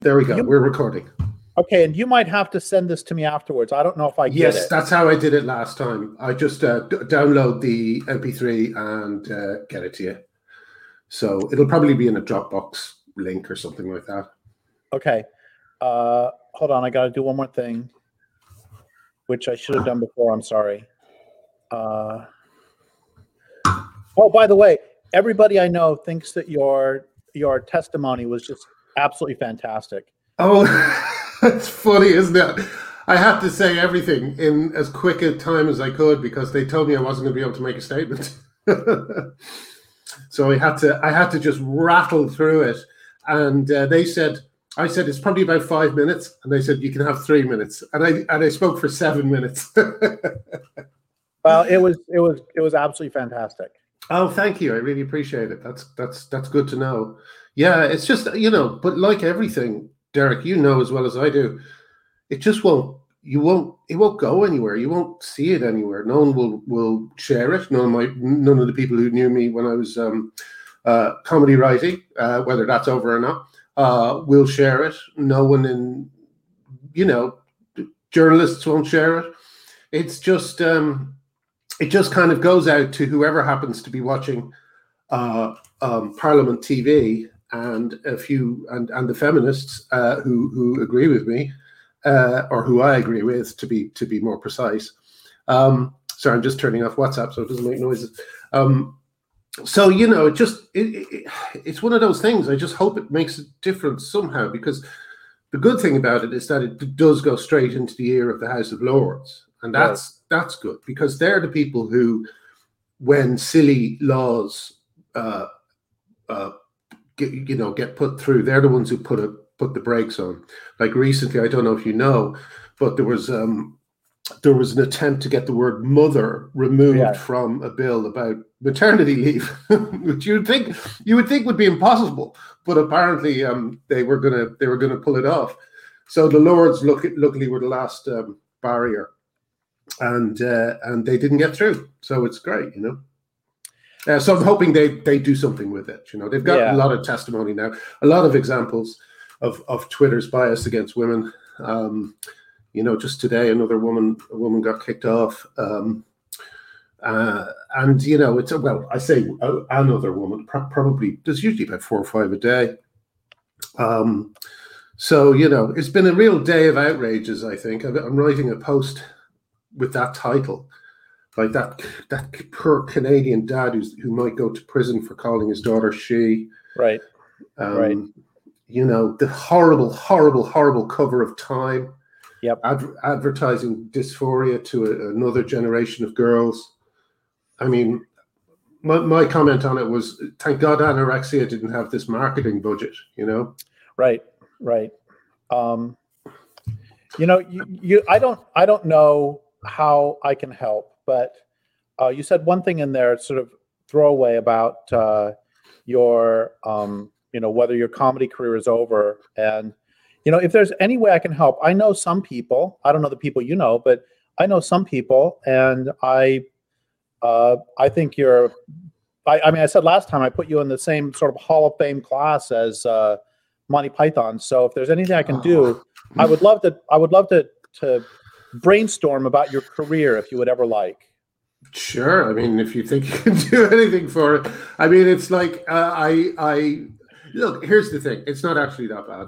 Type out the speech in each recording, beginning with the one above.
There we go. We're recording. Okay, and you might have to send this to me afterwards. I don't know if I get it. Yes, that's how I did it last time. I just download the MP3 and get it to you. So it'll probably be in a Dropbox link or something like that. Okay. Hold on. I got to do one more thing, which I should have done before. I'm sorry. Oh, by the way, everybody I know thinks that your testimony was just absolutely fantastic. Oh, that's funny, isn't it? I had to say everything in as quick a time as I could because they told me I wasn't going to be able to make a statement. So I had to just rattle through it. And I said it's probably about 5 minutes, and they said you can have 3 minutes, and I spoke for 7 minutes. Well, it was absolutely fantastic. Oh, thank you. I really appreciate it. That's good to know. Yeah, it's just, but like everything, Derek, you know as well as I do, it just it won't go anywhere. You won't see it anywhere. No one will share it. None of the people who knew me when I was comedy writing, whether that's over or not, will share it. No one journalists won't share it. It's just, it just kind of goes out to whoever happens to be watching Parliament TV and a few and the feminists who agree with me or who I agree with to be more precise. Sorry, I'm just turning off WhatsApp so it doesn't make noises. So it's one of those things. I just hope it makes a difference somehow, because the good thing about it is that it does go straight into the ear of the House of Lords, and that's good, because they're the people who, when silly laws get put through, they're the ones who put the brakes on. Like recently, I don't know if you know, but there was an attempt to get the word mother removed from a bill about maternity leave, which you would think would be impossible, but apparently they were gonna pull it off. So the Lords luckily were the last barrier, and they didn't get through. So it's great, So I'm hoping they do something with it. They've got a lot of testimony now, a lot of examples of Twitter's bias against women. Just today, a woman got kicked off, and it's I say another woman. Probably there's usually about 4 or 5 a day. So it's been a real day of outrages. I think I'm writing a post with that title. Like that poor Canadian dad who might go to prison for calling his daughter she. Right. Right. The horrible, horrible, horrible cover of Time. Yep. Advertising dysphoria to another generation of girls. I mean, my comment on it was, thank God anorexia didn't have this marketing budget. Right. Right. I don't know how I can help, but you said one thing in there, sort of throwaway, about your whether your comedy career is over, and if there's any way I can help. I know some people. I don't know the people you know, but I know some people, and I think you're. I said last time I put you in the same sort of Hall of Fame class as Monty Python. So if there's anything I can do, I would love to brainstorm about your career, if you would ever like. Sure. I mean, if you think you can do anything for it, I mean, it's like look. Here's the thing. It's not actually that bad.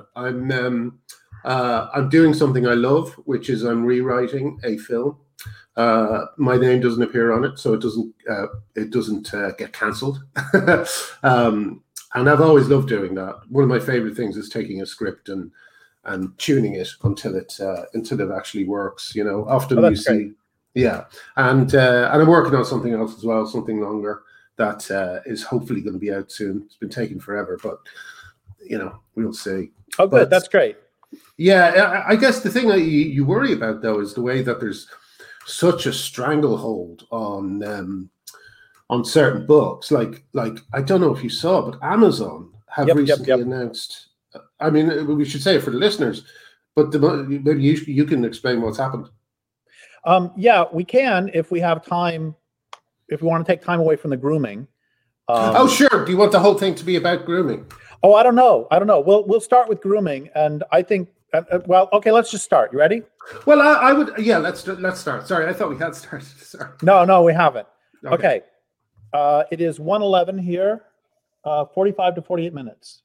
I'm doing something I love, which is I'm rewriting a film. My name doesn't appear on it, so it doesn't get cancelled. And I've always loved doing that. One of my favorite things is taking a script and tuning it until it actually works. Often you see, great. Yeah, and I'm working on something else as well, something longer that is hopefully going to be out soon. It's been taking forever, but we'll see. Oh, good. That's great. Yeah, I guess the thing that you worry about though is the way that there's such a stranglehold on certain books. Like I don't know if you saw, but Amazon have recently announced. I mean, we should say it for the listeners, but maybe you can explain what's happened. Yeah, we can if we have time. If we want to take time away from the grooming. Oh, sure. Do you want the whole thing to be about grooming? Oh, I don't know. We'll start with grooming, and I think. Well, okay. Let's just start. You ready? Well, I would. Yeah, let's start. Sorry, I thought we had started. Sorry. No, we haven't. Okay. It is 1:11 here. 45 to 48 minutes.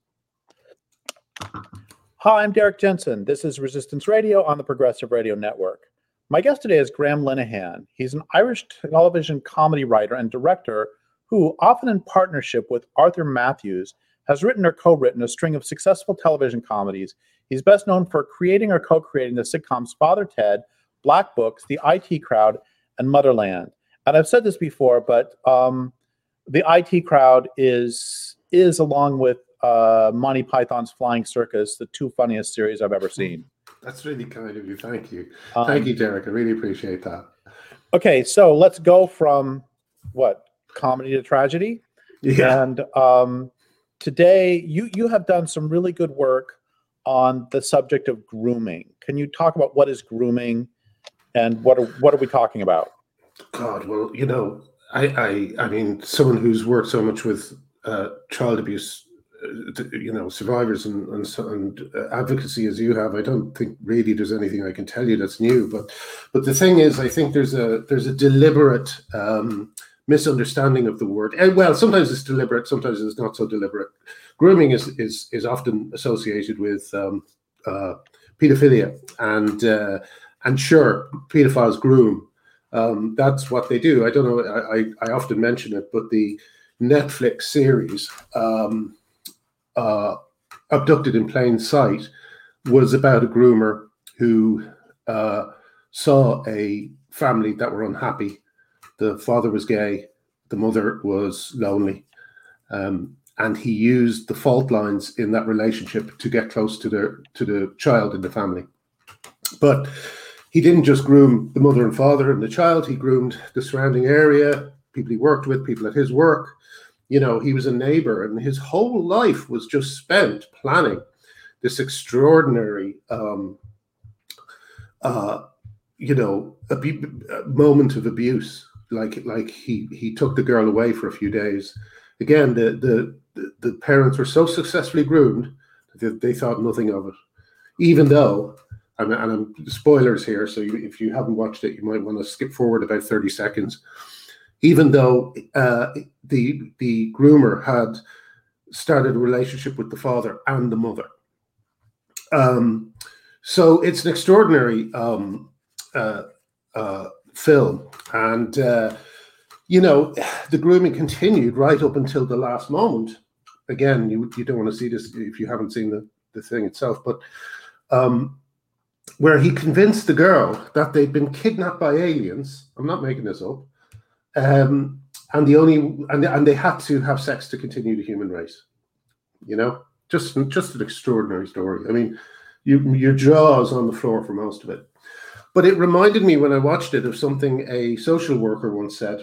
Hi, I'm Derek Jensen. This is Resistance Radio on the Progressive Radio Network. My guest today is Graham Linehan. He's an Irish television comedy writer and director who, often in partnership with Arthur Matthews, has written or co-written a string of successful television comedies. He's best known for creating or co-creating the sitcoms Father Ted, Black Books, The IT Crowd, and Motherland. And I've said this before, but The IT Crowd is along with Monty Python's Flying Circus, the two funniest series I've ever seen. That's really kind of you. Thank you. Thank you, Derek. I really appreciate that. Okay, so let's go from comedy to tragedy. Yeah. And today you have done some really good work on the subject of grooming. Can you talk about what is grooming and what are we talking about? God, well, I mean, someone who's worked so much with child abuse, survivors and advocacy as you have, I don't think really there's anything I can tell you that's new. But the thing is, I think there's a deliberate misunderstanding of the word. And well, sometimes it's deliberate, sometimes it's not so deliberate. Grooming is often associated with pedophilia, and sure, pedophiles groom. That's what they do. I don't know. I often mention it, but the Netflix series Abducted in Plain Sight was about a groomer who saw a family that were unhappy. The father was gay, the mother was lonely, and he used the fault lines in that relationship to get close to the child in the family. But he didn't just groom the mother and father and the child, he groomed the surrounding area, people he worked with, people at his work. He was a neighbor, and his whole life was just spent planning this extraordinary, moment of abuse. Like he took the girl away for a few days. Again, the parents were so successfully groomed that they thought nothing of it, even though. And I'm spoilers here, so if you haven't watched it, you might want to skip forward about 30 seconds. Even though the groomer had started a relationship with the father and the mother. So it's an extraordinary film. And, the grooming continued right up until the last moment. Again, you don't want to see this if you haven't seen the thing itself, but where he convinced the girl that they'd been kidnapped by aliens. I'm not making this up. And they had to have sex to continue the human race. Just an extraordinary story. I mean, your jaw is on the floor for most of it. But it reminded me when I watched it of something a social worker once said,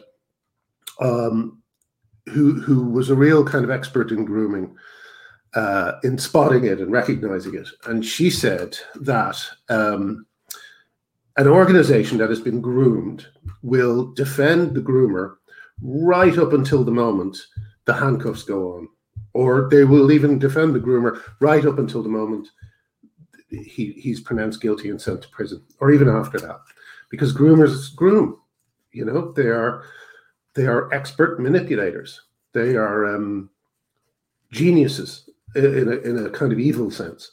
who was a real kind of expert in grooming, in spotting it and recognizing it. And she said that an organization that has been groomed will defend the groomer right up until the moment the handcuffs go on, or they will even defend the groomer right up until the moment he's pronounced guilty and sent to prison, or even after that, because groomers groom. They are expert manipulators. They are geniuses in a kind of evil sense,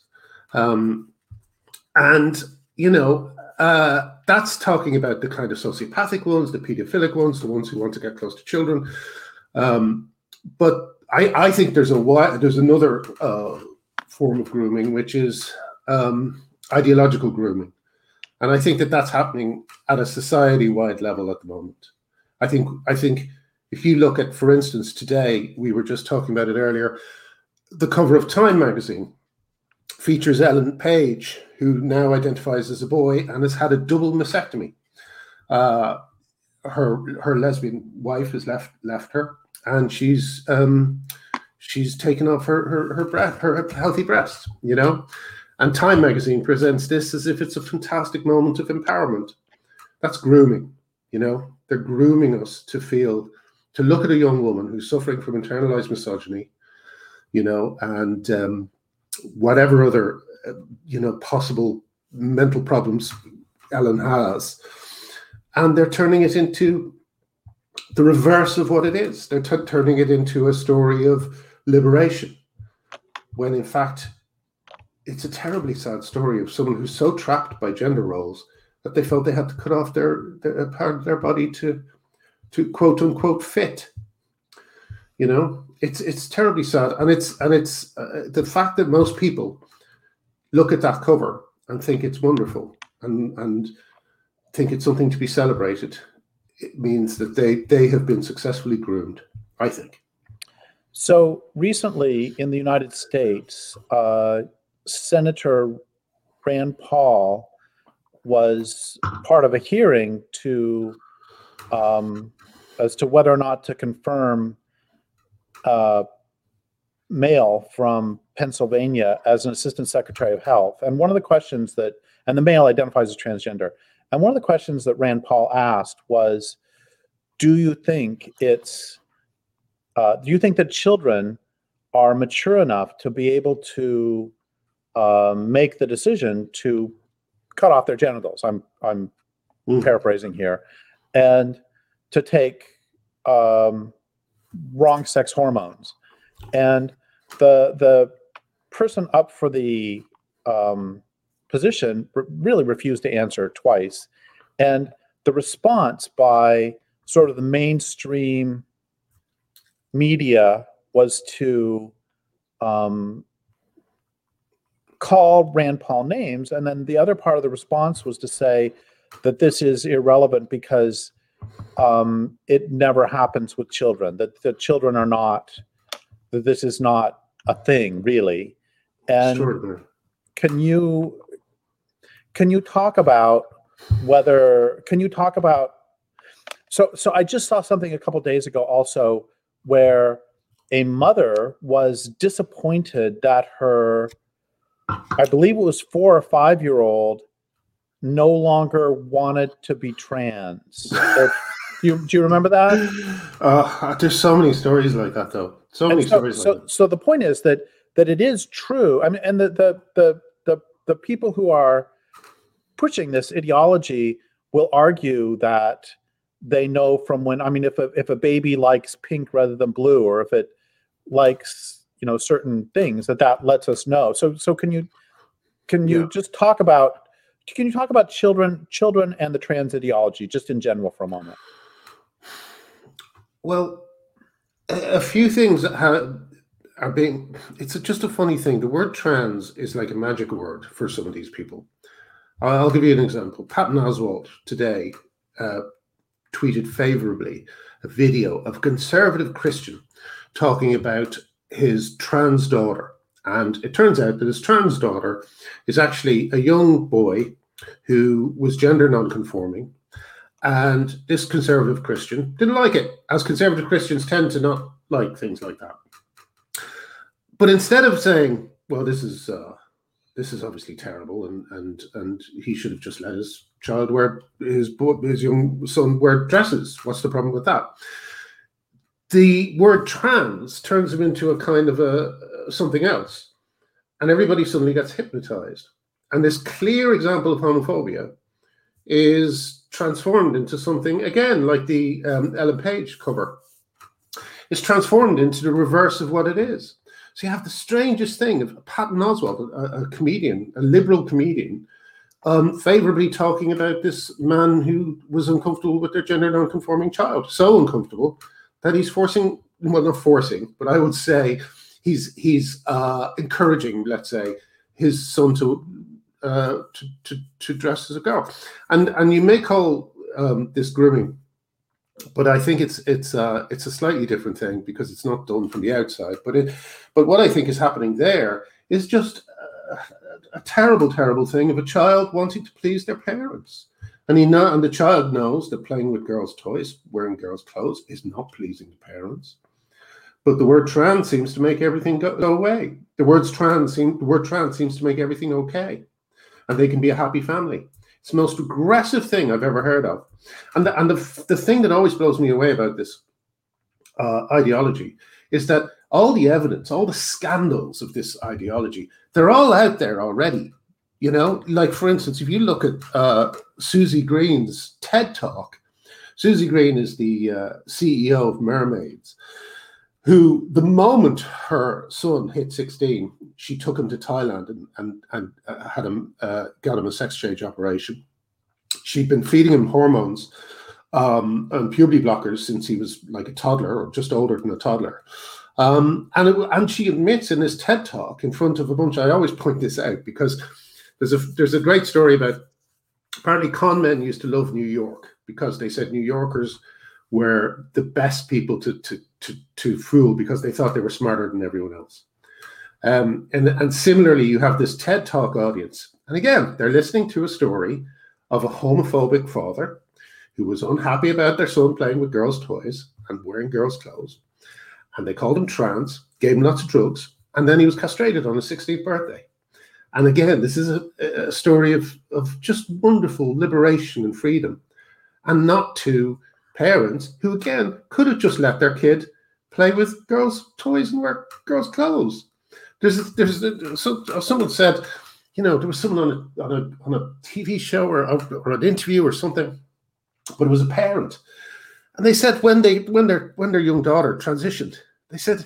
that's talking about the kind of sociopathic ones, the pedophilic ones, the ones who want to get close to children. But I think there's another form of grooming, which is ideological grooming, and I think that's happening at a society-wide level at the moment. I think if you look at, for instance, today, we were just talking about it earlier, the cover of Time magazine features Ellen Page, who now identifies as a boy and has had a double mastectomy. Her lesbian wife has left her, and she's taken off her healthy breast, And Time magazine presents this as if it's a fantastic moment of empowerment. That's grooming, They're grooming us to look at a young woman who's suffering from internalized misogyny, and whatever other, possible mental problems Ellen has. And they're turning it into the reverse of what it is. They're turning it into a story of liberation, when in fact, it's a terribly sad story of someone who's so trapped by gender roles that they felt they had to cut off their part of their body to quote unquote fit. It's terribly sad, and it's the fact that most people look at that cover and think it's wonderful and think it's something to be celebrated. It means that they have been successfully groomed, I think. So recently in the United States, Senator Rand Paul was part of a hearing as to whether or not to confirm male from Pennsylvania as an assistant secretary of health. And one of the questions and the male identifies as transgender. And one of the questions that Rand Paul asked was, do you think that children are mature enough to be able to make the decision to cut off their genitals? I'm paraphrasing here, and to take wrong sex hormones. And the person up for the position really refused to answer twice. And the response by sort of the mainstream media was to call Rand Paul names. And then the other part of the response was to say that this is irrelevant because it never happens with children, that the children are not, that this is not a thing really. And sure. Can you talk about so I just saw something a couple of days ago also where a mother was disappointed that her, I believe it was 4 or 5-year-old, no longer wanted to be trans. Do you remember that? There's so many stories like that, though. So the point is that it is true. I mean, and the people who are pushing this ideology will argue that they know from when, I mean, if a baby likes pink rather than blue, or if it likes, certain things, that lets us know. So can you just talk about, children and the trans ideology just in general for a moment? Well, a few things are being, it's just a funny thing. The word trans is like a magic word for some of these people. I'll give you an example. Patton Oswalt today tweeted favorably a video of a conservative Christian talking about his trans daughter. And it turns out that his trans daughter is actually a young boy who was gender non-conforming. And this conservative Christian didn't like it, as conservative Christians tend to not like things like that. But instead of saying, well, this is obviously terrible, and he should have just let his child his young son wear dresses. What's the problem with that? The word trans turns him into a kind of something else, and everybody suddenly gets hypnotized. And this clear example of homophobia is transformed into something, again, like the Ellen Page cover. It's transformed into the reverse of what it is. So you have the strangest thing of Patton Oswalt, a comedian, a liberal comedian, favorably talking about this man who was uncomfortable with their gender non-conforming child. So uncomfortable that he's not forcing, but I would say he's encouraging, let's say, his son to dress as a girl. And you may call this grooming, but I think it's a slightly different thing because it's not done from the outside. But what I think is happening there is just a terrible, terrible thing of a child wanting to please their parents. And the child knows that playing with girls' toys, wearing girls' clothes, is not pleasing the parents. But the word trans seems to make everything go away. The word trans seems to make everything okay, and they can be a happy family. It's the most aggressive thing I've ever heard of. And the thing that always blows me away about this ideology is that all the evidence, all the scandals of this ideology, they're all out there already. You know, like, for instance, if you look at Susie Green's TED Talk, Susie Green is the CEO of Mermaids, who, the moment her son hit 16, she took him to Thailand and had him got him a sex change operation. She'd been feeding him hormones and puberty blockers since he was like a toddler, or just older than a toddler. And she admits in this TED Talk in front of a bunch. I always point this out because there's a great story about, apparently con men used to love New York because they said New Yorkers were the best people to fool because they thought they were smarter than everyone else. And similarly, you have this TED Talk audience. And again, they're listening to a story of a homophobic father who was unhappy about their son playing with girls' toys and wearing girls' clothes. And they called him trans, gave him lots of drugs, and then he was castrated on his 16th birthday. And again, this is a story of just wonderful liberation and freedom, and not to parents who, again, could have just let their kid play with girls' toys and wear girls' clothes. Someone said, you know, there was someone on a TV show or an interview or something, but it was a parent, and they said when their young daughter transitioned, they said,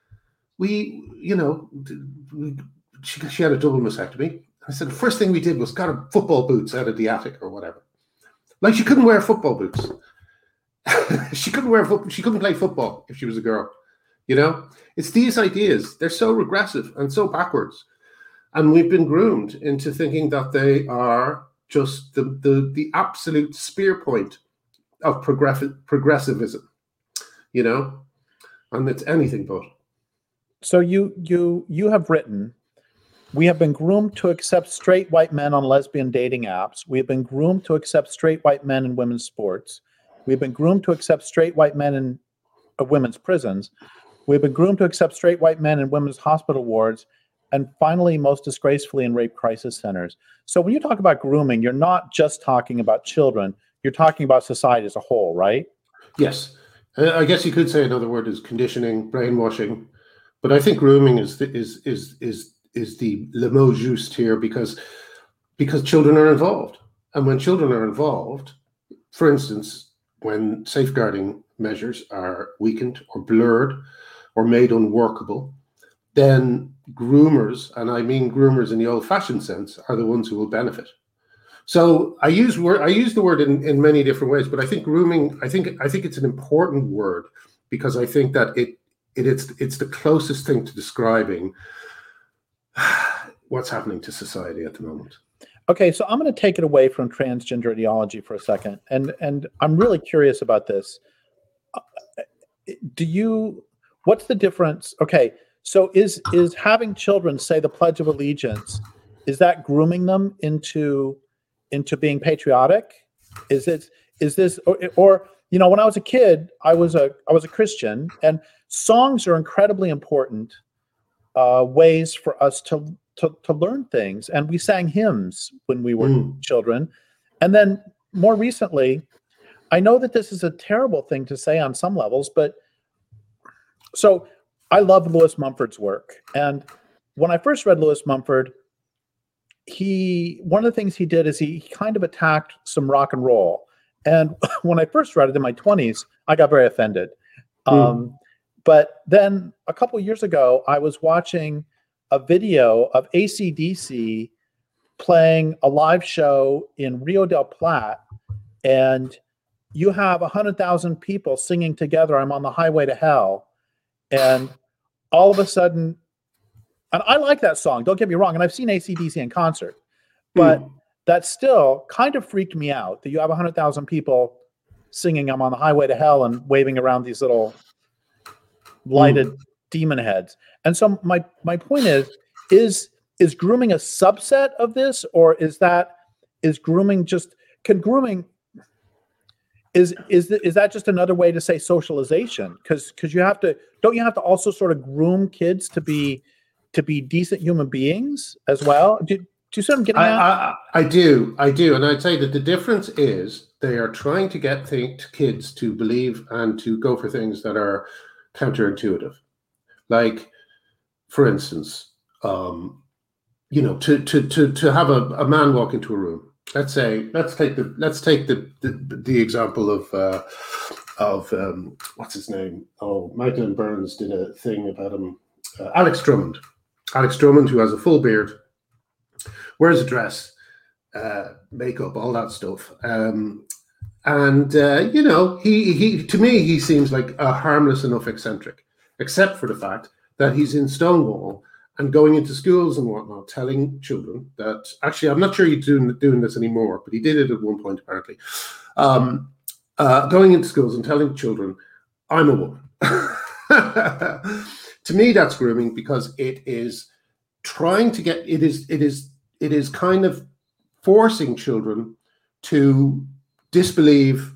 she had a double mastectomy. I said the first thing we did was got her football boots out of the attic or whatever. Like, she couldn't wear football boots. She couldn't play football if she was a girl. You know, it's these ideas. They're so regressive and so backwards, and we've been groomed into thinking that they are just the absolute spear point of progressivism. You know, and it's anything but. So you have written, we have been groomed to accept straight white men on lesbian dating apps. We have been groomed to accept straight white men in women's sports. We've been groomed to accept straight white men in women's prisons. We've been groomed to accept straight white men in women's hospital wards. And finally, most disgracefully, in rape crisis centers. So when you talk about grooming, you're not just talking about children. You're talking about society as a whole, right? Yes. I guess you could say another word is conditioning, brainwashing. But I think grooming is the le mot juste here because children are involved. And when children are involved, for instance, when safeguarding measures are weakened or blurred or made unworkable, then groomers, and I mean groomers in the old-fashioned sense, are the ones who will benefit. So I use the word in many different ways, but I think grooming, I think it's an important word because I think that it's the closest thing to describing what's happening to society at the moment. Okay, so I'm going to take it away from transgender ideology for a second, and I'm really curious about this. What's the difference? Okay, so is having children say the Pledge of Allegiance, is that grooming them into being patriotic? Is this or you know, when I was a kid, I was a Christian, and songs are incredibly important ways for us to learn things, and we sang hymns when we were children. And then more recently, I know that this is a terrible thing to say on some levels, but so I love Lewis Mumford's work, and when I first read Lewis Mumford, one of the things he did is he kind of attacked some rock and roll. And when I first read it in my 20s, I got very offended. But then a couple of years ago, I was watching a video of AC/DC playing a live show in Rio del Plata, and you have 100,000 people singing together, "I'm on the highway to hell." And all of a sudden, and I like that song, don't get me wrong, and I've seen AC/DC in concert, but that still kind of freaked me out that you have 100,000 people singing "I'm on the highway to hell" and waving around these little lighted demon heads. And so my point is grooming a subset of this, or is grooming just, is that just another way to say socialization? Because don't you have to also sort of groom kids to be decent human beings as well? Do you see what I'm getting at? I do, and I'd say that the difference is they are trying to get kids to believe and to go for things that are counterintuitive. Like, for instance, you know, to have a man walk into a room. Let's take the example of what's his name? Oh, Magdalene Burns did a thing about him. Alex Drummond. Alex Drummond, who has a full beard, wears a dress, makeup, all that stuff. You know, he to me, he seems like a harmless enough eccentric, except for the fact that he's in Stonewall and going into schools and whatnot, telling children that, actually, I'm not sure he's doing this anymore, but he did it at one point, apparently. Going into schools and telling children, I'm a woman. To me, that's grooming, because it is trying to get, it is kind of forcing children to disbelieve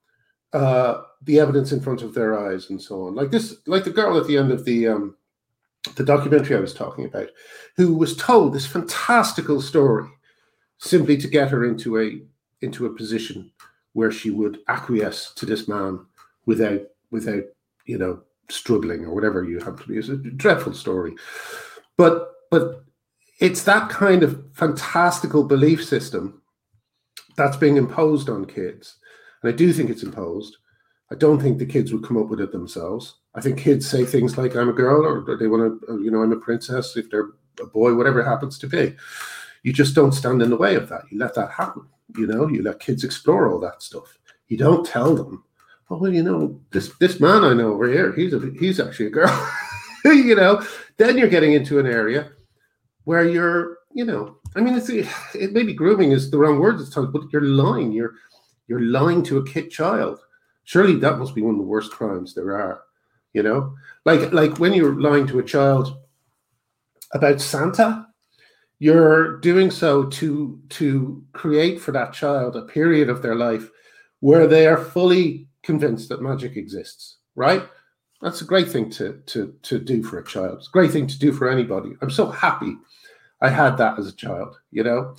the evidence in front of their eyes and so on. Like the girl at the end of the documentary I was talking about, who was told this fantastical story simply to get her into a position where she would acquiesce to this man without you know, struggling or whatever you have to be. It's a dreadful story, but it's that kind of fantastical belief system that's being imposed on kids, and I do think it's imposed. I don't think the kids would come up with it themselves. I think kids say things like, I'm a girl, or they want to, you know, I'm a princess, if they're a boy, whatever it happens to be. You just don't stand in the way of that. You let that happen. You know, you let kids explore all that stuff. You don't tell them, oh, well, you know, this man I know over here, he's actually a girl. You know, then you're getting into an area where you're, you know, I mean, it maybe grooming is the wrong word this time, but you're lying. You're lying to a kid child. Surely that must be one of the worst crimes there are, you know? Like when you're lying to a child about Santa, you're doing so to create for that child a period of their life where they are fully convinced that magic exists, right? That's a great thing to do for a child. It's a great thing to do for anybody. I'm so happy I had that as a child, you know?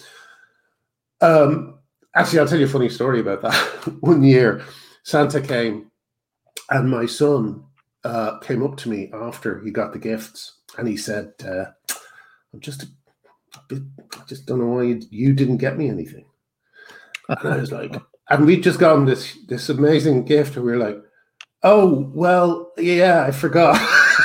Actually, I'll tell you a funny story about that. One year, Santa came, and my son came up to me after he got the gifts, and he said, I'm just I just don't know why you didn't get me anything. And I was like, and we'd just gotten this amazing gift, and we were like, oh, well, yeah, I forgot.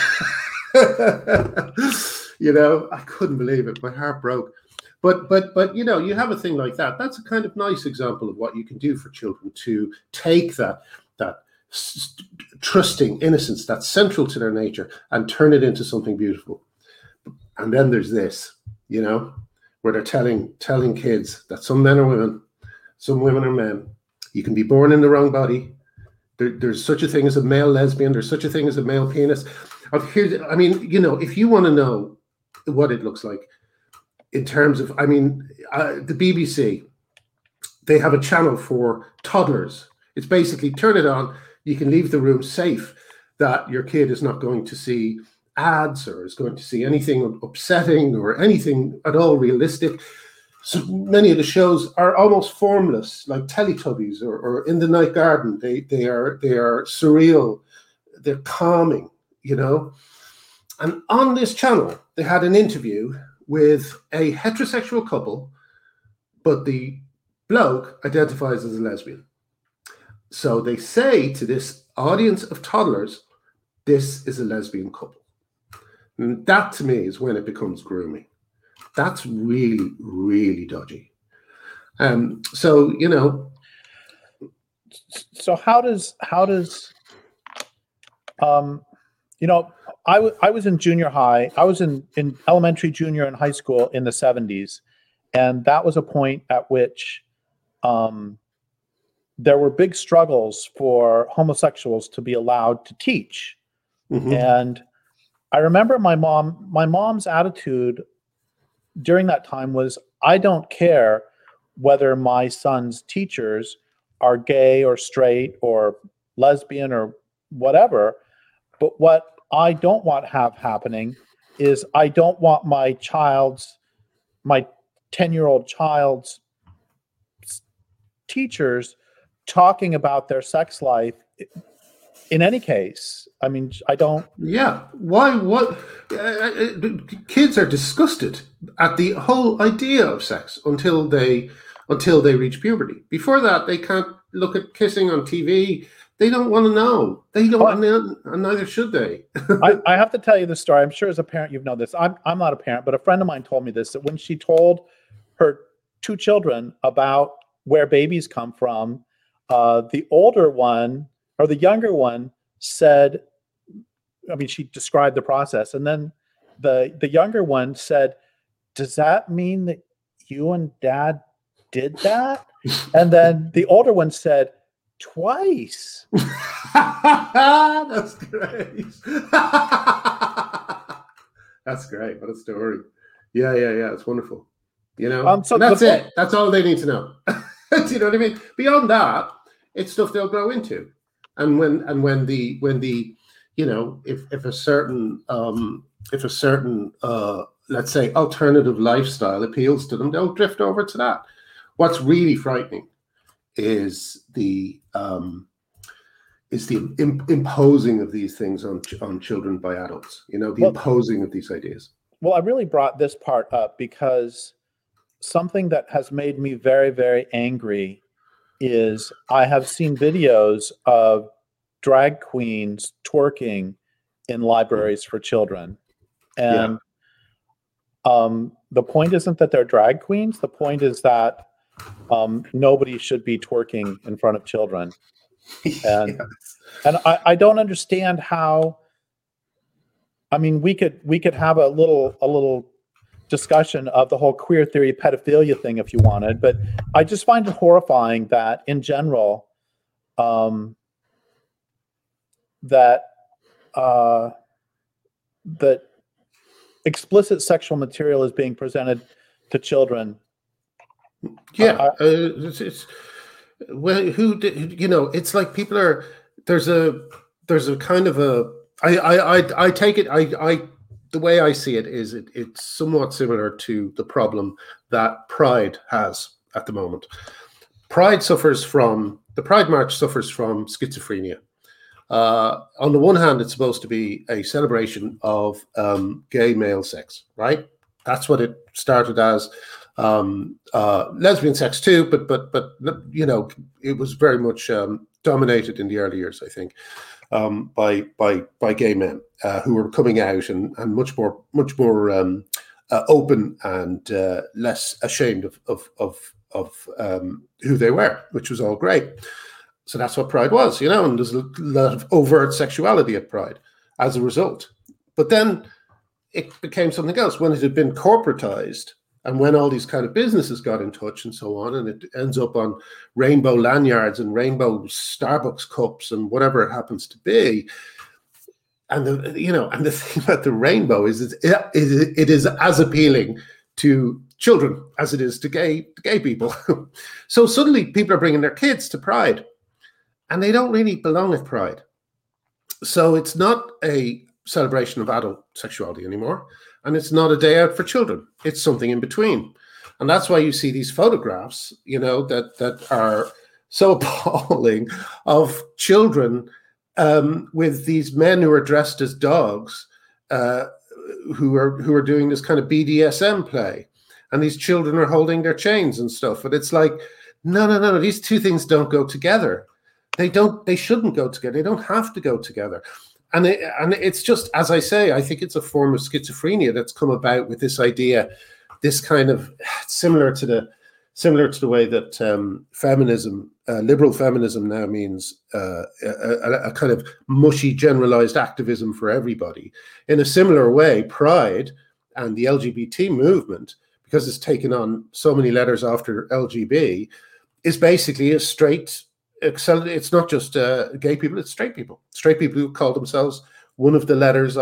You know, I couldn't believe it. My heart broke. But you know, you have a thing like that. That's a kind of nice example of what you can do for children, to take that trusting innocence that's central to their nature and turn it into something beautiful. And then there's this, you know, where they're telling kids that some men are women, some women are men. You can be born in the wrong body. There's such a thing as a male lesbian. There's such a thing as a male penis. I mean, you know, if you want to know what it looks like in terms of, I mean, the BBC, they have a channel for toddlers. It's basically turn it on. You can leave the room safe that your kid is not going to see ads or is going to see anything upsetting or anything at all realistic. So many of the shows are almost formless, like Teletubbies or In the Night Garden. They are surreal. They're calming, you know. And on this channel, they had an interview with a heterosexual couple, but the bloke identifies as a lesbian. So they say to this audience of toddlers, this is a lesbian couple. And that to me is when it becomes grooming. That's really, really dodgy. So, you know. So how does you know, I was in junior high. I was in elementary, junior, and high school in the 70s. And that was a point at which there were big struggles for homosexuals to be allowed to teach. Mm-hmm. And I remember my mom's attitude during that time was, I don't care whether my son's teachers are gay or straight or lesbian or whatever, but what I don't want have happening is I don't want my 10-year-old child's teachers talking about their sex life in any case, I mean, I don't. Yeah. Why? What? Kids are disgusted at the whole idea of sex until they reach puberty. Before that, they can't look at kissing on TV. They don't want to know. They don't, and neither should they. I have to tell you the story. I'm sure as a parent you've known this. I'm not a parent, but a friend of mine told me this, that when she told her 2 children about where babies come from, the older one or the younger one said, I mean, she described the process, and then the younger one said, "Does that mean that you and Dad did that?" And then the older one said, "Twice." That's great. That's great. What a story. Yeah. It's wonderful. You know, So that's it. That's all they need to know. Do you know what I mean? Beyond that, it's stuff they'll grow into. And when the you know, if a certain let's say alternative lifestyle appeals to them, they'll drift over to that. What's really frightening is the imposing of these things on children by adults. You know, the imposing of these ideas. Well, I really brought this part up because something that has made me very, very angry is I have seen videos of drag queens twerking in libraries for children. And the point isn't that they're drag queens. The point is that nobody should be twerking in front of children. And and I don't understand how. I mean, we could have a little discussion of the whole queer theory pedophilia thing if you wanted, but I just find it horrifying that in general, that explicit sexual material is being presented to children. Yeah, it's well, you know, it's like people are. There's a kind of a. I take it. The way I see it is it's somewhat similar to the problem that Pride has at the moment. The Pride March suffers from schizophrenia. On the one hand, it's supposed to be a celebration of gay male sex, right? That's what it started as. Lesbian sex too, but you know, it was very much dominated in the early years, I think, by gay men who were coming out and much more open and less ashamed of who they were, which was all great. So that's what Pride was, you know, and there's a lot of overt sexuality at Pride as a result. But then it became something else when it had been corporatized. And when all these kind of businesses got in touch and so on, and it ends up on rainbow lanyards and rainbow Starbucks cups and whatever it happens to be, and the thing about the rainbow is it is as appealing to children as it is to gay people. So suddenly people are bringing their kids to Pride, and they don't really belong at Pride. So it's not a celebration of adult sexuality anymore. And it's not a day out for children. It's something in between. And that's why you see these photographs, you know, that are so appalling of children with these men who are dressed as dogs who are doing this kind of BDSM play. And these children are holding their chains and stuff. But it's like, no, these two things don't go together. They shouldn't go together. They don't have to go together. And it's just, as I say, I think it's a form of schizophrenia that's come about with this idea, this kind of similar to the way that feminism, liberal feminism now means a kind of mushy generalized activism for everybody. In a similar way, Pride and the LGBT movement, because it's taken on so many letters after LGB, is basically a straight. It's not just gay people; it's straight people who call themselves one of the letters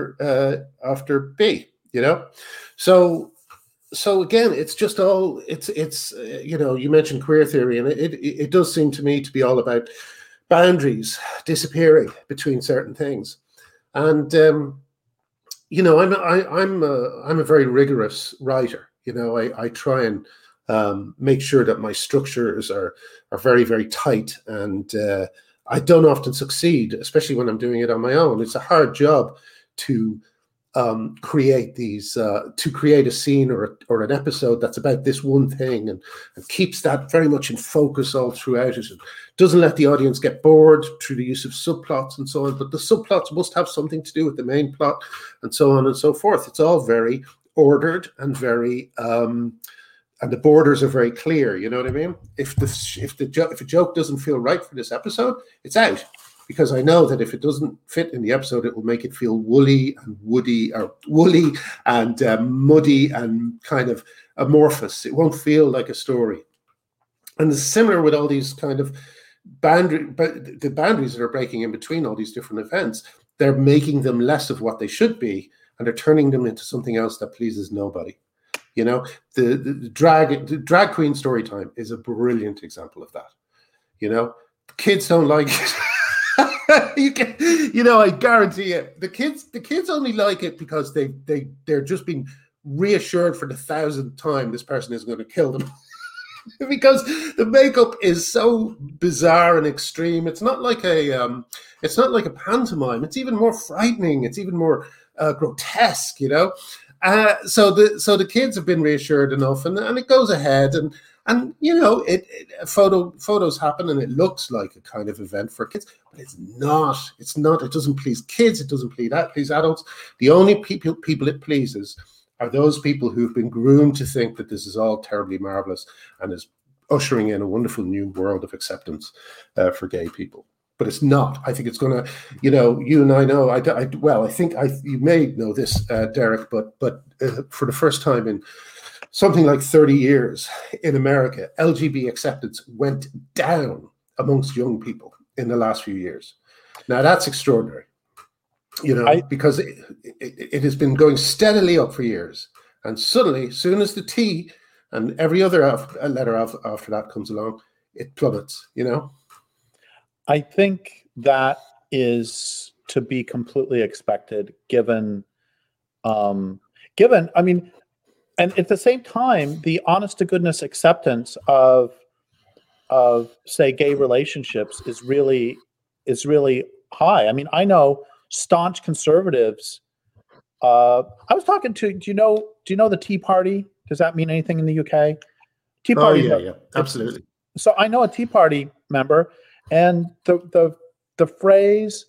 after B. You know, so again, it's just all it's you know, you mentioned queer theory, and it does seem to me to be all about boundaries disappearing between certain things, and you know, I'm a very rigorous writer. You know, I try and make sure that my structures are very, very tight and I don't often succeed, especially when I'm doing it on my own. It's a hard job to create to create a scene or an episode that's about this one thing and keeps that very much in focus all throughout it. And doesn't let the audience get bored through the use of subplots and so on. But the subplots must have something to do with the main plot and so on and so forth. It's all very ordered and very and the borders are very clear. You know what I mean? If a joke doesn't feel right for this episode, it's out. Because I know that if it doesn't fit in the episode, it will make it feel woolly and woody, or woolly and muddy and kind of amorphous. It won't feel like a story. And it's similar with all these kind of the boundaries that are breaking in between all these different events. They're making them less of what they should be, and they're turning them into something else that pleases nobody. You know, the drag queen story time is a brilliant example of that. You know, kids don't like it. I guarantee it. The kids only like it because they're just being reassured for the 1,000th time this person is going to kill them. Because the makeup is so bizarre and extreme. It's not like a pantomime. It's even more frightening. It's even more grotesque. You know. So the kids have been reassured enough, and it goes ahead, and you know, photos happen, and it looks like a kind of event for kids, but it's not. It's not. It doesn't please kids. It doesn't please adults. The only people it pleases are those people who've been groomed to think that this is all terribly marvelous and is ushering in a wonderful new world of acceptance for gay people. But it's not. I think it's going to, you know, you and I know. I think you may know this, Derek, but for the first time in something like 30 years in America, LGBT acceptance went down amongst young people in the last few years. Now that's extraordinary, you know, because it has been going steadily up for years, and suddenly, as soon as the T and every other letter after that comes along, it plummets. You know. I think that is to be completely expected, given, I mean, and at the same time, the honest to goodness acceptance of say gay relationships is really high. I mean, I know staunch conservatives. I was talking to. Do you know the Tea Party? Does that mean anything in the UK? Tea Party. Oh yeah, absolutely. So I know a Tea Party member. And the phrase,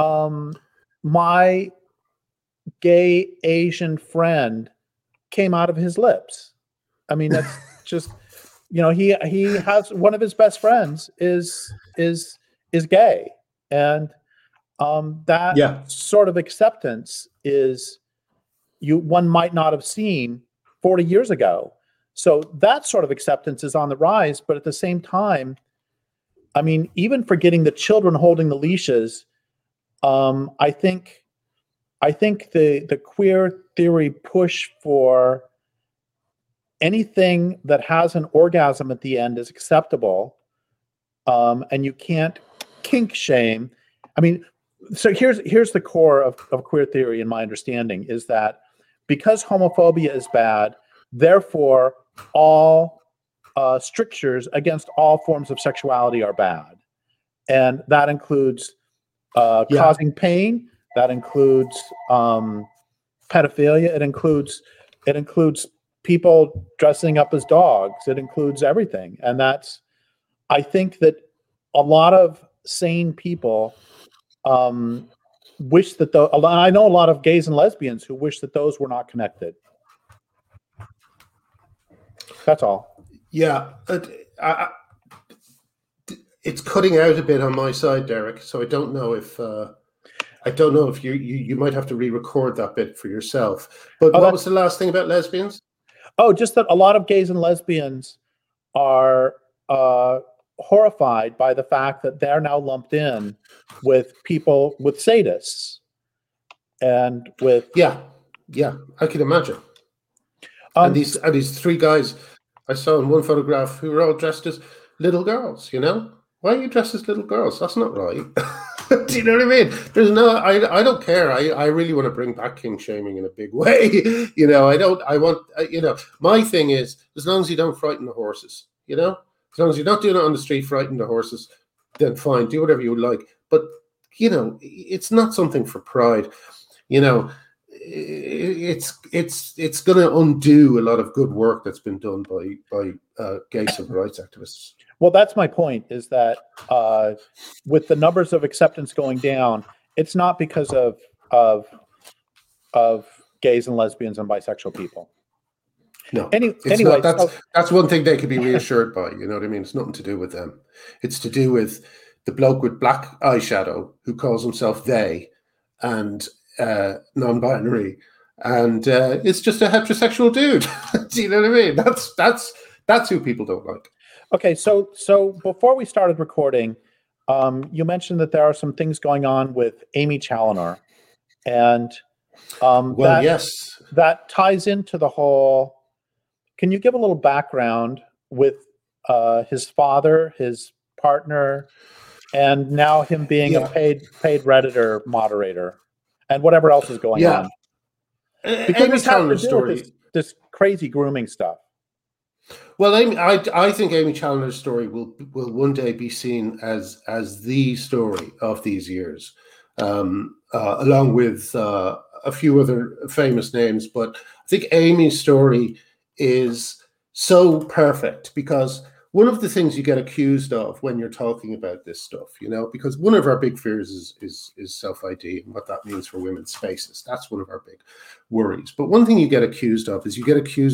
my gay Asian friend, came out of his lips. I mean, that's just, you know, he has one of his best friends is gay, and that sort of acceptance is one might not have seen 40 years ago. So that sort of acceptance is on the rise, but at the same time, I mean, even forgetting the children holding the leashes, I think the queer theory push for anything that has an orgasm at the end is acceptable, and you can't kink shame. I mean, so here's the core of queer theory, in my understanding, is that because homophobia is bad, therefore all strictures against all forms of sexuality are bad, and that includes causing pain. That includes pedophilia. It includes people dressing up as dogs. It includes everything, and I think that a lot of sane people wish that I know a lot of gays and lesbians who wish that those were not connected. That's all. Yeah, it's cutting out a bit on my side, Derek. So I don't know if you might have to re-record that bit for yourself. But what was the last thing about lesbians? Oh, just that a lot of gays and lesbians are horrified by the fact that they're now lumped in with people, with sadists, and with yeah, I can imagine. And these three guys I saw in one photograph who were all dressed as little girls. You know, why are you dressed as little girls? That's not right. Do you know what I mean? There's no, I don't care. I really want to bring back king shaming in a big way. You know, I want, you know, my thing is, as long as you don't frighten the horses, you know, as long as you're not doing it on the street, frighten the horses, then fine, do whatever you like. But you know, it's not something for pride. You know, it's going to undo a lot of good work that's been done by gay civil rights activists. Well, that's my point, is that with the numbers of acceptance going down, it's not because of gays and lesbians and bisexual people. No, anyway, that's one thing they could be reassured by. You know what I mean? It's nothing to do with them. It's to do with the bloke with black eyeshadow who calls himself they and non-binary, and it's just a heterosexual dude. Do you know what I mean? That's who people don't like. Okay, so before we started recording, you mentioned that there are some things going on with Amy Challoner, and yes, that ties into the whole. Can you give a little background with his father, his partner, and now him being a paid Redditor moderator, and whatever else is going on? Because Amy Challoner's story, this crazy grooming stuff. Well, I think Amy Challoner's story will one day be seen as the story of these years, along with a few other famous names. But I think Amy's story is so perfect, because one of the things you get accused of when you're talking about this stuff, you know, because one of our big fears is self-ID and what that means for women's spaces. That's one of our big worries. But one thing you get accused of is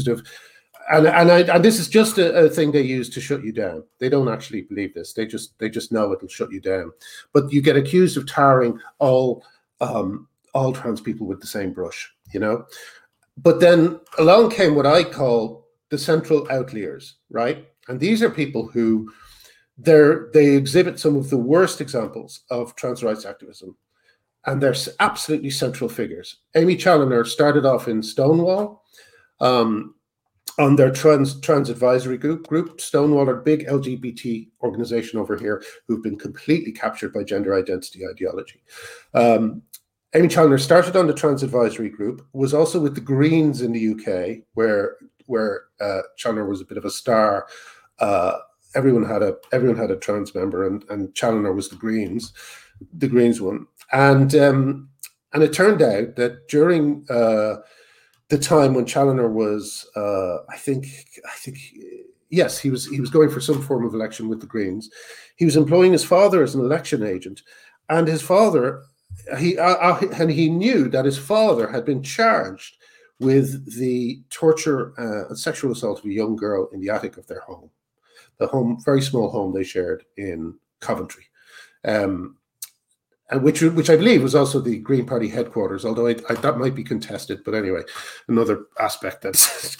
and this is just a thing they use to shut you down. They don't actually believe this. They just know it'll shut you down. But you get accused of tarring all trans people with the same brush, you know. But then along came what I call the central outliers, right? And these are people who they exhibit some of the worst examples of trans rights activism, and they're absolutely central figures. Amy Challoner started off in Stonewall, on their trans advisory group. Stonewall are a big LGBT organization over here who've been completely captured by gender identity ideology. Amy Challoner started on the trans advisory group, was also with the Greens in the UK, where Challoner was a bit of a star. Everyone had a trans member, and Challoner was the Greens one. And it turned out that during the time when Challoner was, I think, yes, he was going for some form of election with the Greens. He was employing his father as an election agent, and his father, he knew that his father had been charged with the torture and sexual assault of a young girl in the attic of their home, very small home they shared in Coventry. And which I believe was also the Green Party headquarters, although that might be contested. But anyway, another aspect that's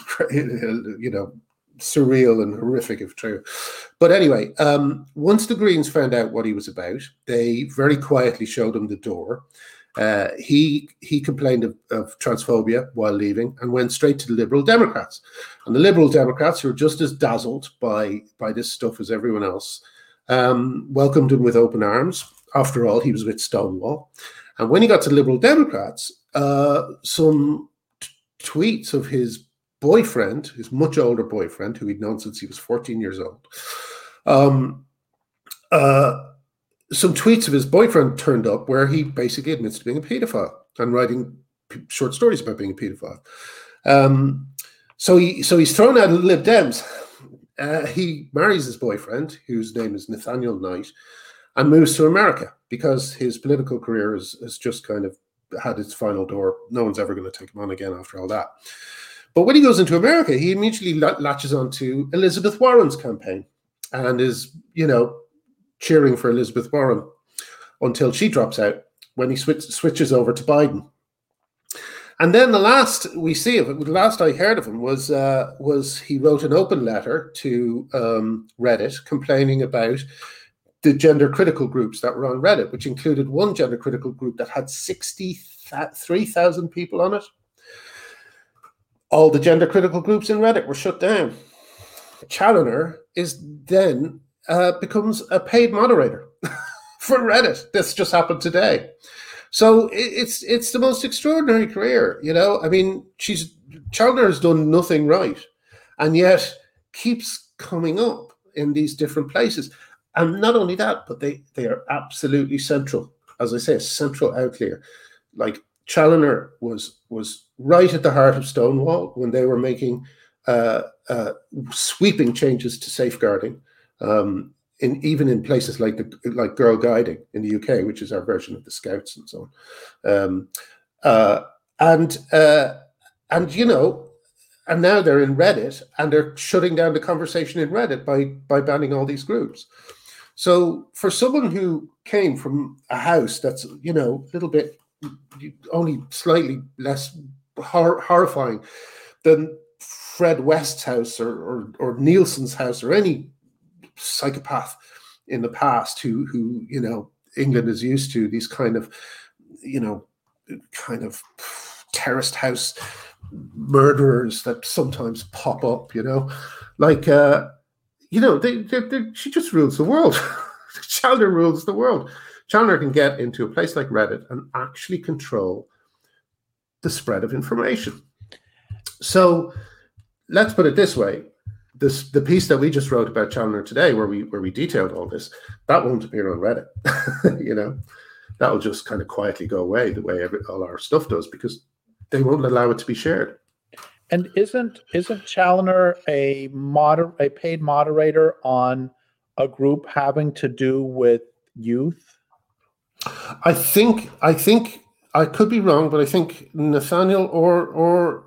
surreal and horrific if true. But anyway, once the Greens found out what he was about, they very quietly showed him the door. He complained of transphobia while leaving and went straight to the Liberal Democrats. And the Liberal Democrats, who were just as dazzled by this stuff as everyone else, welcomed him with open arms. After all, he was with Stonewall. And when he got to Liberal Democrats, some tweets of his boyfriend, his much older boyfriend, who he'd known since he was 14 years old, some tweets of his boyfriend turned up where he basically admits to being a pedophile and writing short stories about being a pedophile. So he's thrown out of the Lib Dems. He marries his boyfriend, whose name is Nathaniel Knight, and moves to America because his political career has just kind of had its final door. No one's ever going to take him on again after all that. But when he goes into America, he immediately latches onto Elizabeth Warren's campaign and is, cheering for Elizabeth Warren until she drops out when he switches over to Biden. And then the last I heard of him was he wrote an open letter to Reddit complaining about the gender critical groups that were on Reddit, which included one gender critical group that had 63,000 people on it. All the gender critical groups in Reddit were shut down. Challoner becomes a paid moderator for Reddit. This just happened today. So it's the most extraordinary career, I mean, Challoner has done nothing right, and yet keeps coming up in these different places. And not only that, but they are absolutely central. As I say, a central outlier. Like Challoner was right at the heart of Stonewall when they were making sweeping changes to safeguarding, even in places like girl guiding in the UK, which is our version of the Scouts and so on. And you know, and now they're in Reddit and they're shutting down the conversation in Reddit by banning all these groups. So for someone who came from a house that's, you know, a little bit only slightly less horrifying than Fred West's house or Nielsen's house or any psychopath in the past who you know, England is used to, these kind of, you know, kind of terraced house murderers that sometimes pop up, you know, like you know, she just rules the world. Challoner rules the world. Challoner can get into a place like Reddit and actually control the spread of information. So let's put it this way: the piece that we just wrote about Challoner today, where we detailed all this, that won't appear on Reddit. You know, that will just kind of quietly go away the way all our stuff does, because they won't allow it to be shared. And isn't Challoner a paid moderator on a group having to do with youth? I think I could be wrong, but I think Nathaniel or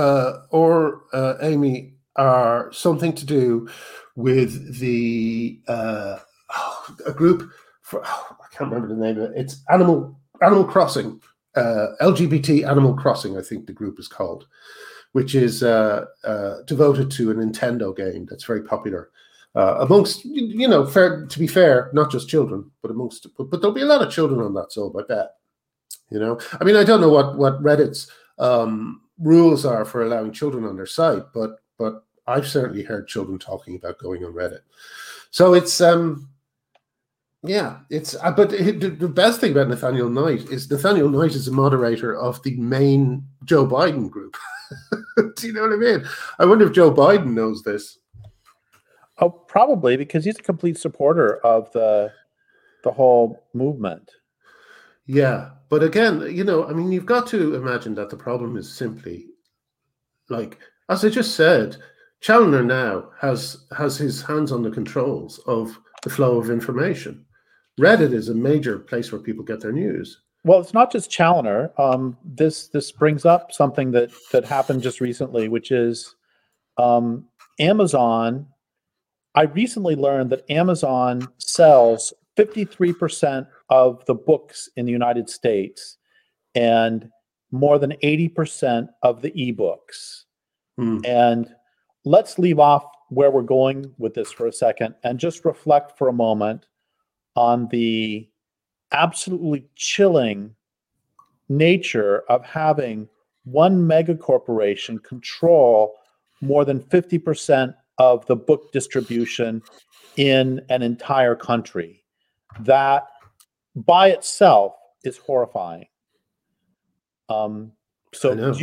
Amy are something to do with the a group for, I can't remember the name of it. It's Animal Crossing, LGBT Animal Crossing, I think the group is called, which is devoted to a Nintendo game that's very popular amongst, you know, to be fair, not just children, but there'll be a lot of children on that sub, I bet. You know, I mean, I don't know what Reddit's rules are for allowing children on their site, but I've certainly heard children talking about going on Reddit. So it's yeah, it's but the best thing about Nathaniel Knight is a moderator of the main Joe Biden group. Do you know what I mean? I wonder if Joe Biden knows this. Oh, probably, because he's a complete supporter of the whole movement. Yeah, but again, you know, I mean, you've got to imagine that the problem is simply, like, as I just said, Challoner now has his hands on the controls of the flow of information. Reddit is a major place where people get their news. Well, it's not just Challoner. This brings up something that happened just recently, which is Amazon. I recently learned that Amazon sells 53% of the books in the United States and more than 80% of the ebooks. And let's leave off where we're going with this for a second and just reflect for a moment on the absolutely chilling nature of having one mega corporation control more than 50% of the book distribution in an entire country. That by itself is horrifying. So I know.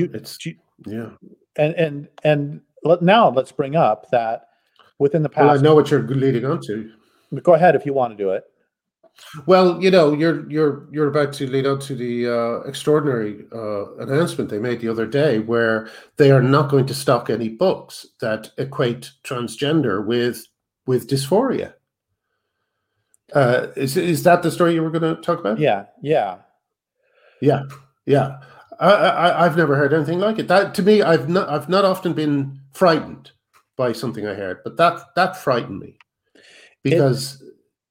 Now let's bring up that within the past. Well, I know what you're leading on to. Go ahead if you want to do it. Well, you know, you're about to lead on to the extraordinary announcement they made the other day, where they are not going to stock any books that equate transgender with dysphoria. Is that the story you were going to talk about? Yeah. I've never heard anything like it. That, to me, I've not often been frightened by something I heard, but that frightened me, because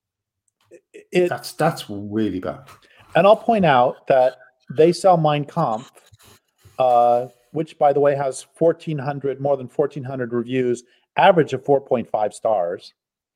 that's really bad. And I'll point out that they sell Mein Kampf, which, by the way, has more than 1,400 reviews, average of 4.5 stars.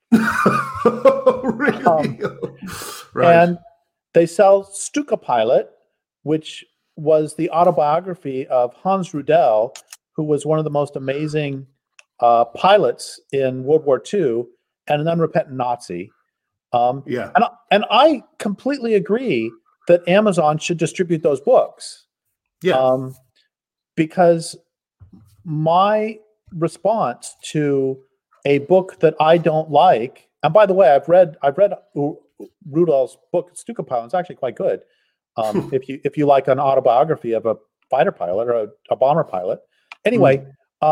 Really? Right. And they sell Stuka Pilot, which was the autobiography of Hans Rudel, who was one of the most amazing pilots in World War II and an unrepentant Nazi. And I completely agree that Amazon should distribute those books. Yeah. Because my response to a book that I don't like, And by the way, I've read Rudolph's book Stuka-Pile. It's actually quite good. If you like an autobiography of a fighter pilot or a bomber pilot. Anyway,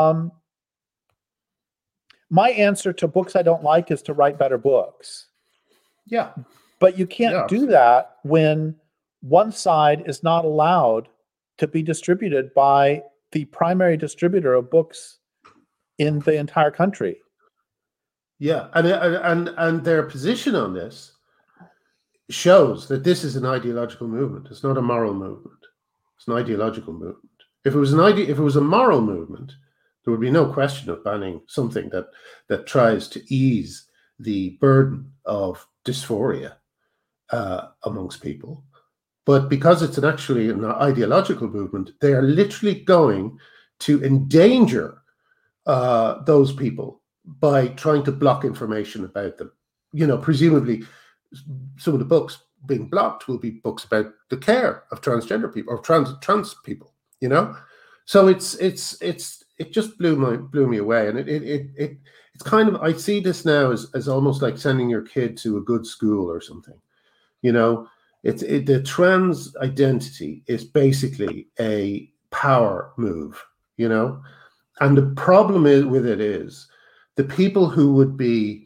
my answer to books I don't like is to write better books. Yeah. But you can't do that when one side is not allowed to be distributed by the primary distributor of books in the entire country. Yeah, and their position on this shows that this is an ideological movement. It's not a moral movement. It's an ideological movement. If it was a moral movement, there would be no question of banning something that tries to ease the burden of dysphoria amongst people. But because it's actually an ideological movement, they are literally going to endanger those people by trying to block information about them. Presumably some of the books being blocked will be books about the care of transgender people or trans people, So it just blew me away. And it's kind of, I see this now as almost like sending your kid to a good school or something. The trans identity is basically a power move, and the problem with it is the people who would be,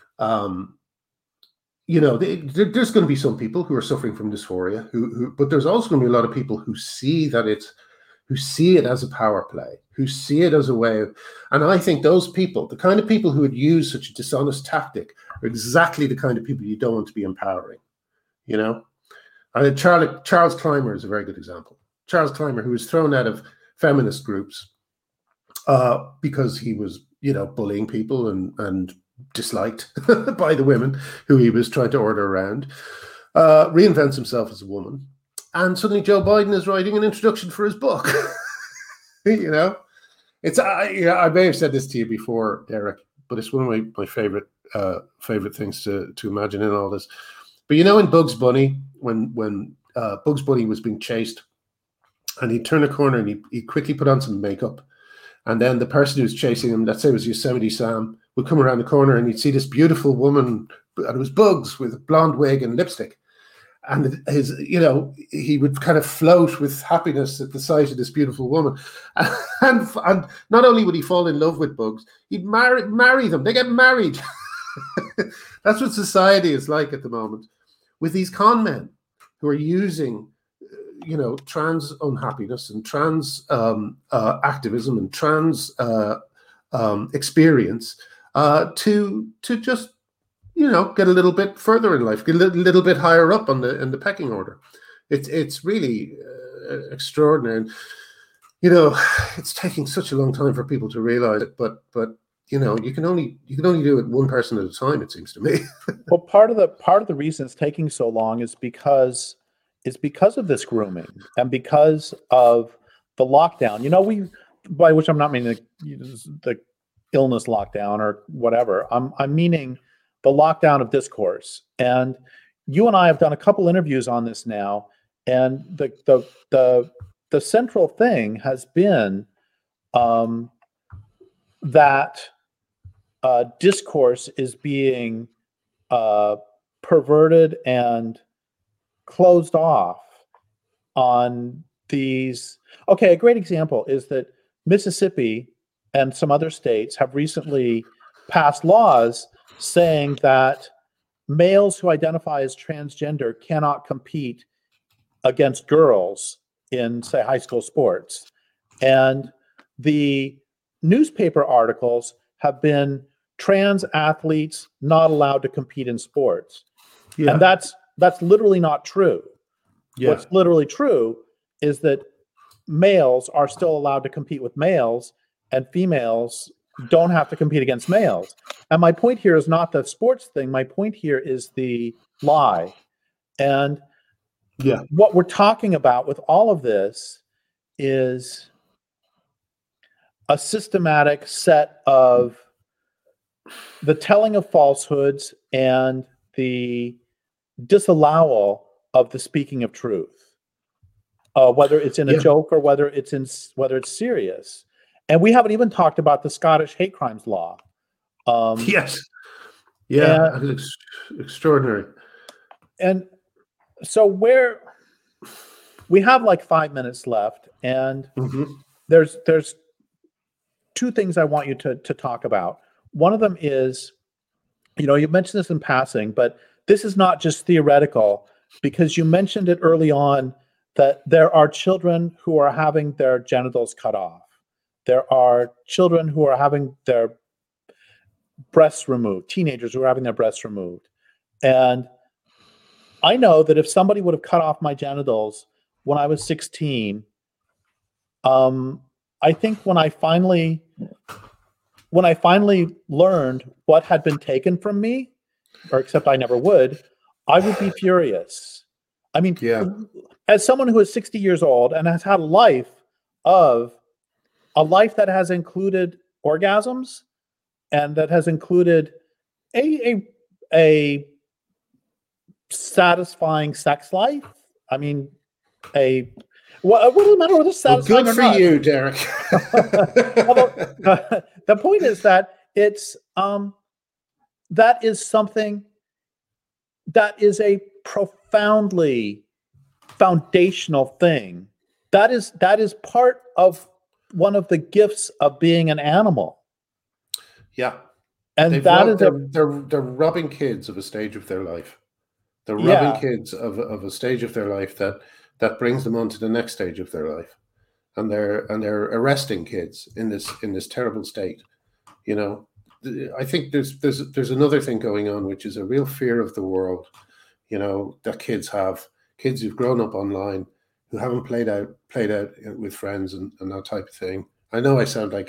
there's going to be some people who are suffering from dysphoria, but there's also going to be a lot of people who see it as a power play, who see it as a way of, and I think those people, the kind of people who would use such a dishonest tactic, are exactly the kind of people you don't want to be empowering, And Charles Clymer is a very good example. Charles Clymer, who was thrown out of feminist groups because he was, bullying people and disliked by the women who he was trying to order around, reinvents himself as a woman. And suddenly Joe Biden is writing an introduction for his book. I may have said this to you before, Derek, but it's one of my favorite things to imagine in all this. But in Bugs Bunny, when Bugs Bunny was being chased, and he'd turn a corner and he'd quickly put on some makeup, and then the person who was chasing him, let's say it was Yosemite Sam, would come around the corner and he'd see this beautiful woman, and it was Bugs with a blonde wig and lipstick. And he would kind of float with happiness at the sight of this beautiful woman. And not only would he fall in love with Bugs, he'd marry them. They get married. That's what society is like at the moment, with these con men who are using, trans unhappiness and trans activism and trans experience to just, get a little bit further in life, get a little bit higher up in the pecking order. It's really extraordinary. And, it's taking such a long time for people to realize it, but you can only do it one person at a time, it seems to me. Well, part of the reason it's taking so long is because of this grooming and because of the lockdown. By which I'm not meaning the illness lockdown or whatever. I'm meaning the lockdown of discourse. And you and I have done a couple interviews on this now, and the central thing has been that discourse is being perverted and closed off on these. Okay, a great example is that Mississippi and some other states have recently passed laws saying that males who identify as transgender cannot compete against girls in, say, high school sports. And the newspaper articles have been trans athletes not allowed to compete in sports. Yeah. And that's literally not true. Yeah. What's literally true is that males are still allowed to compete with males and females don't have to compete against males. And my point here is not the sports thing. My point here is the lie. And what we're talking about with all of this is a systematic set of the telling of falsehoods and the disallowal of the speaking of truth, whether it's in a joke or whether it's serious. And we haven't even talked about the Scottish hate crimes law. Yes. Yeah, extraordinary. And so we have like 5 minutes left, and there's two things I want you to talk about. One of them is, you mentioned this in passing, but this is not just theoretical, because you mentioned it early on that there are children who are having their genitals cut off. There are children who are having their breasts removed, teenagers who are having their breasts removed. And I know that if somebody would have cut off my genitals when I was 16, I think when I finally learned what had been taken from me, or except I never would, I would be furious. I mean, as someone who is 60 years old and has had a life that has included orgasms and that has included a satisfying sex life. I mean, what does it matter whether it's satisfying good or for not? you, Derek. The point is that it's that is something that is a profoundly foundational thing. That is part of one of the gifts of being an animal. Yeah, and they're robbing kids of a stage of their life. They're robbing kids of a stage of their life that brings them on to the next stage of their life, and they're arresting kids in this terrible state. I think there's another thing going on, which is a real fear of the world. That kids who've grown up online, who haven't played out with friends and that type of thing. I know I sound like,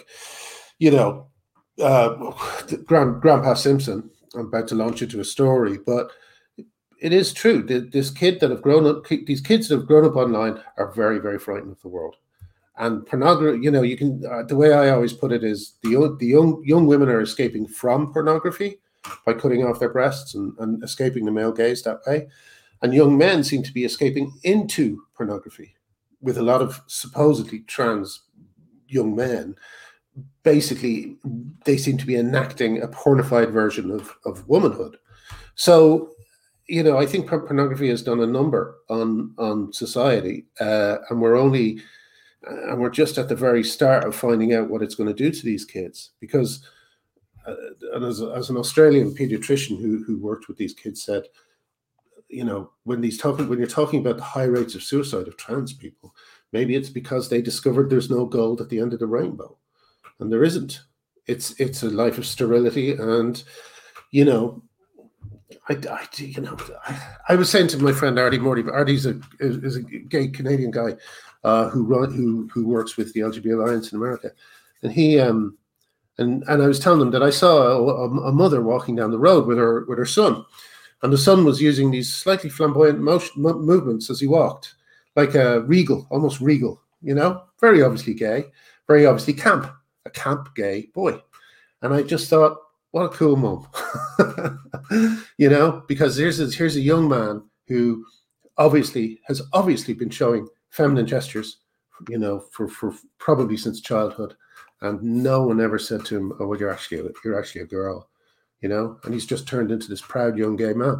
Grandpa Simpson. I'm about to launch into a story, but it is true. These kids that have grown up online are very, very frightened of the world. And pornography, you can. The way I always put it is the young women are escaping from pornography by cutting off their breasts and escaping the male gaze that way, and young men seem to be escaping into pornography, with a lot of supposedly trans young men. Basically, they seem to be enacting a pornified version of womanhood. So, I think pornography has done a number on society, and we're just at the very start of finding out what it's going to do to these kids. Because, and as an Australian pediatrician who worked with these kids said, when you're talking about the high rates of suicide of trans people, maybe it's because they discovered there's no gold at the end of the rainbow, and there isn't. It's a life of sterility, and I was saying to my friend Artie Morty, but Artie's is a gay Canadian guy who works with the LGBT Alliance in America, and he and I was telling them that I saw a mother walking down the road with her son, and the son was using these slightly flamboyant movements as he walked, like almost regal, very obviously gay, very obviously a camp gay boy, and I just thought, what a cool mom, because here's a young man who has obviously been showing feminine gestures, for probably since childhood, and no one ever said to him, "Oh, well, you're actually a girl," and he's just turned into this proud young gay man,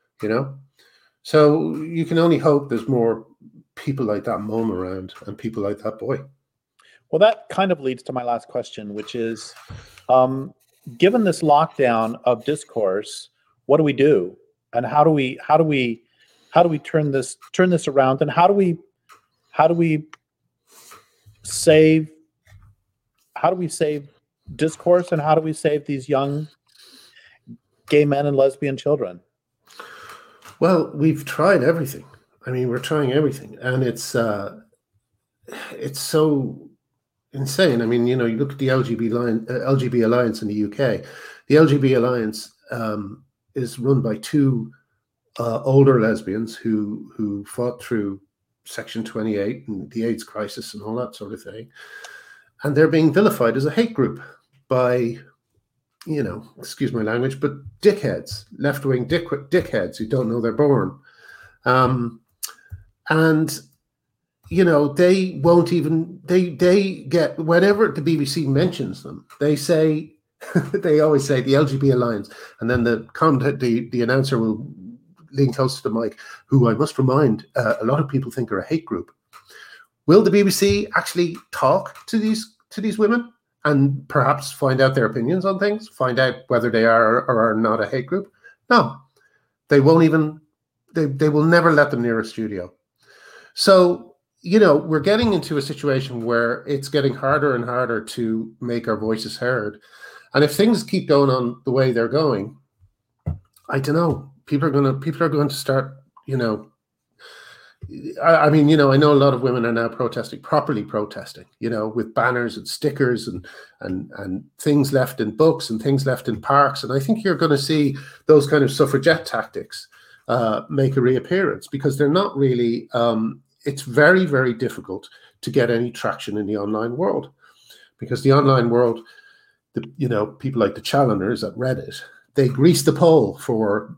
So you can only hope there's more people like that mom around and people like that boy. Well, that kind of leads to my last question, which is, given this lockdown of discourse, what do we do, and how do we turn this around, and how do we save discourse, and how do we save these young gay men and lesbian children? Well, we've tried everything. I mean, we're trying everything, and it's so insane. I mean, you look at the LGBT Alliance in the UK. The LGBT Alliance is run by two older lesbians who fought through Section 28 and the AIDS crisis and all that sort of thing, and they're being vilified as a hate group by, excuse my language, but dickheads, left-wing dickheads who don't know they're born, and. They won't even, they get, whenever the BBC mentions them, they say they always say the LGB Alliance, and then the announcer will lean close to the mic, who I must remind, a lot of people think are a hate group. Will the BBC actually talk to these women and perhaps find out their opinions on things, find out whether they are or are not a hate group? No, they won't even. They will never let them near a studio. So, we're getting into a situation where it's getting harder and harder to make our voices heard. And if things keep going on the way they're going, I don't know. People are going to start, I mean, I know a lot of women are now properly protesting, with banners and stickers and things left in books and things left in parks. And I think you're going to see those kind of suffragette tactics make a reappearance, because they're not really, it's very, very difficult to get any traction in the online world, because the online world, people like the Challengers at Reddit, they grease the pole for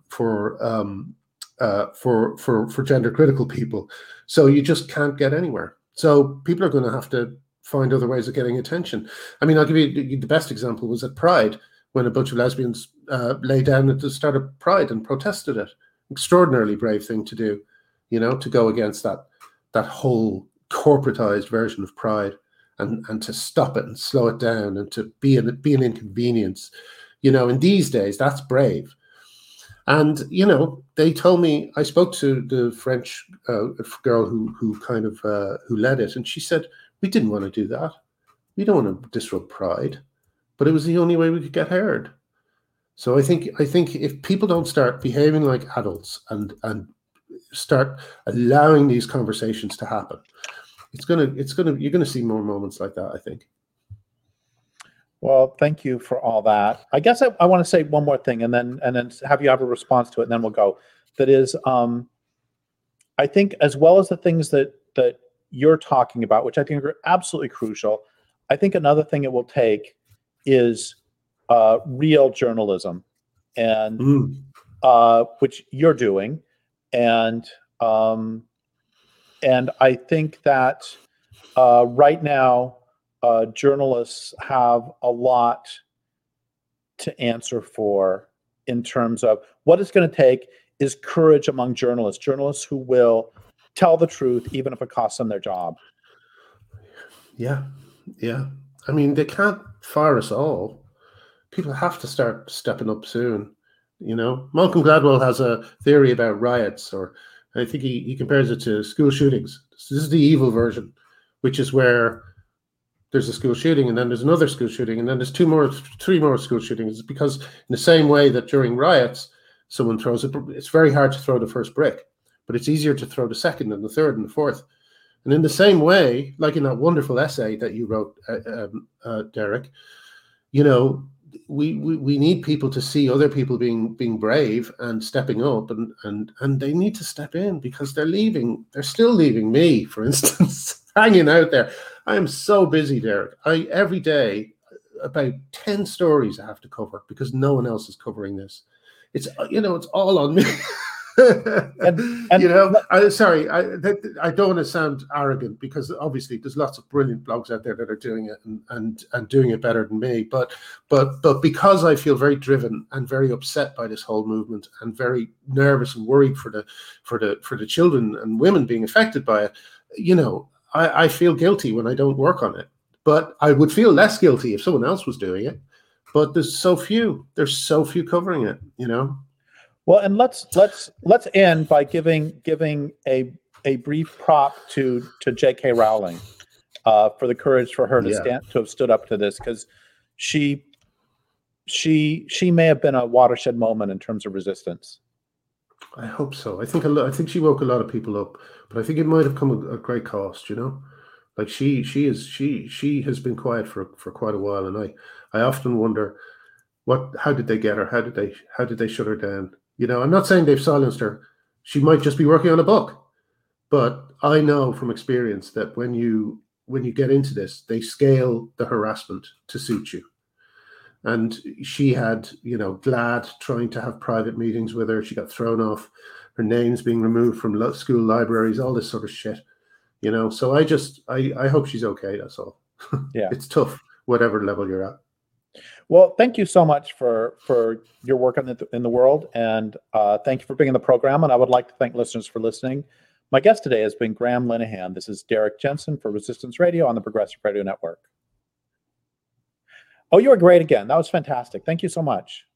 gender critical people. So you just can't get anywhere. So people are going to have to find other ways of getting attention. I mean, I'll give you the best example was at Pride, when a bunch of lesbians lay down at the start of Pride and protested it. Extraordinarily brave thing to do, to go against that whole corporatized version of Pride, and to stop it and slow it down and to be an inconvenience. In these days, that's brave. And, they told me, I spoke to the French girl who kind of who led it, and she said, we didn't want to do that. We don't want to disrupt Pride, but it was the only way we could get heard. So I think if people don't start behaving like adults and start allowing these conversations to happen, you're gonna see more moments like that, I think. Well, thank you for all that. I guess I want to say one more thing, and then have you have a response to it, and then we'll go. That is, I think, as well as the things that you're talking about, which I think are absolutely crucial, I think another thing it will take is real journalism, and which you're doing, and I think that right now journalists have a lot to answer for, in terms of what it's going to take is courage among journalists who will tell the truth even if it costs them their job. Yeah. I mean, they can't fire us all. People have to start stepping up soon. Malcolm Gladwell has a theory about riots, or I think he compares it to school shootings. This is the evil version, which is where there's a school shooting, and then there's another school shooting, and then there's three more school shootings. It's because in the same way that during riots, someone throws it's very hard to throw the first brick, but it's easier to throw the second and the third and the fourth. And in the same way, like in that wonderful essay that you wrote, Derek, we need people to see other people being brave and stepping up, and they need to step in, because they're still leaving me, for instance, hanging out there. I am so busy, Derek. Every day, about 10 stories I have to cover, because no one else is covering this. It's it's all on me. Sorry, I don't want to sound arrogant, because obviously there's lots of brilliant blogs out there that are doing it and doing it better than me. But because I feel very driven and very upset by this whole movement, and very nervous and worried for the children and women being affected by it, I feel guilty when I don't work on it. But I would feel less guilty if someone else was doing it. But there's so few covering it, Well, and let's end by giving a brief prop to J.K. Rowling for the courage for her to have stood up to this, because she may have been a watershed moment in terms of resistance. I hope so. I think she woke a lot of people up, but I think it might have come at great cost. Like she has been quiet for quite a while, and I often wonder how did they get her? How did they shut her down? I'm not saying they've silenced her. She might just be working on a book, but I know from experience that when you get into this, they scale the harassment to suit you. And she had, GLAAD trying to have private meetings with her. She got thrown off. Her name's being removed from school libraries, all this sort of shit. So I hope she's okay. That's all. Yeah. It's tough, whatever level you're at. Well, thank you so much for your work in the world, and thank you for being in the program. And I would like to thank listeners for listening. My guest today has been Graham Linehan. This is Derrick Jensen for Resistance Radio on the Progressive Radio Network. Oh, you were great again. That was fantastic. Thank you so much.